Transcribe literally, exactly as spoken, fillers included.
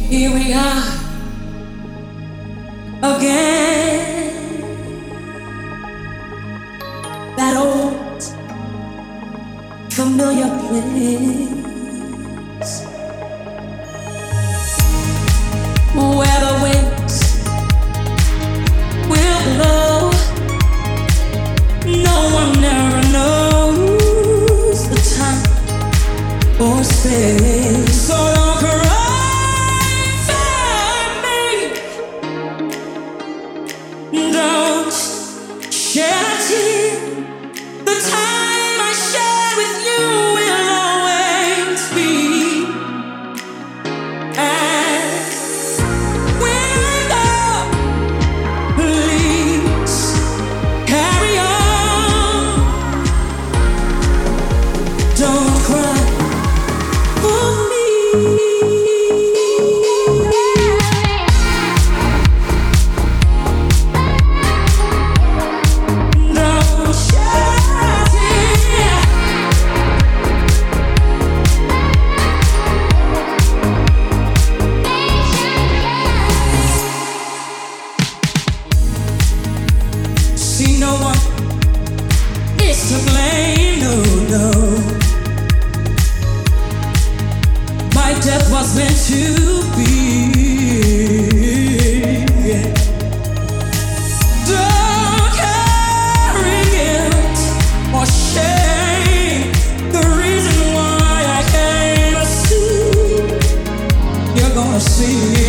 Here we are again. That old familiar place where the winds will blow. No one ever knows the time or space. So don't cry. Don't shed a tear. The time I share with you will always be. And when love please carry on. Don't cry for me. No one is to blame, no, no. My death was meant to be. Don't carry guilt or shame. The reason why I came to see, you're gonna see.